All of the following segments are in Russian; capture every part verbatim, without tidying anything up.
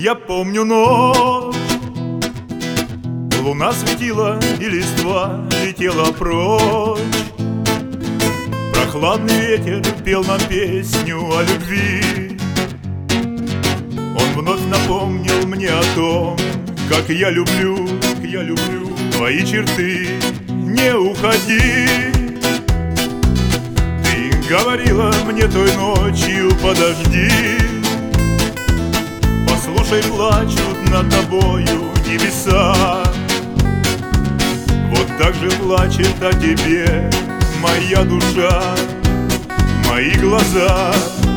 Я помню ночь, луна светила и листва летела прочь. Прохладный ветер пел нам песню о любви. Он вновь напомнил мне о том, как я люблю, как я люблю твои черты. Не уходи, ты говорила мне той ночью, подожди. Послушай, плачут над тобою небеса. Вот так же плачет о тебе моя душа, мои глаза.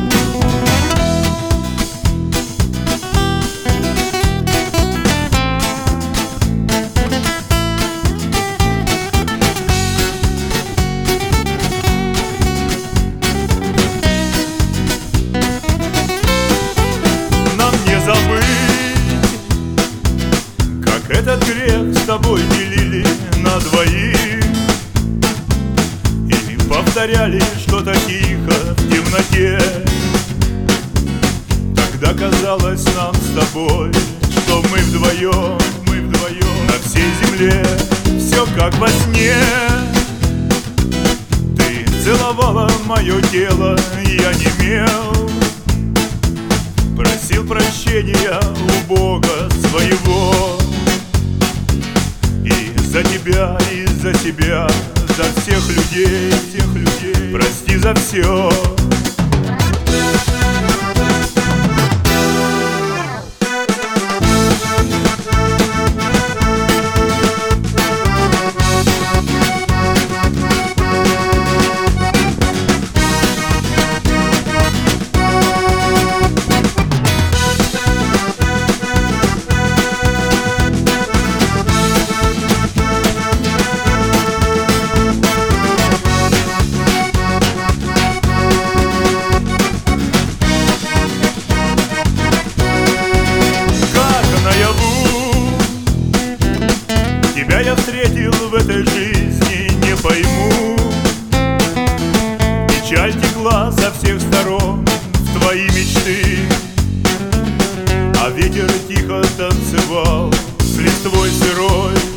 Этот грех с тобой делили на двоих и повторяли что-то тихо в темноте. Тогда казалось нам с тобой, что мы вдвоем, мы вдвоем на всей земле. Все как во сне. Ты целовала мое тело, я немел, просил прощения у Бога своего. За тебя и за себя, за всех людей, всех людей, прости за все. Тебя я встретил в этой жизни, не пойму. Печаль текла со всех сторон в твои мечты, а ветер тихо танцевал с листвой сырой.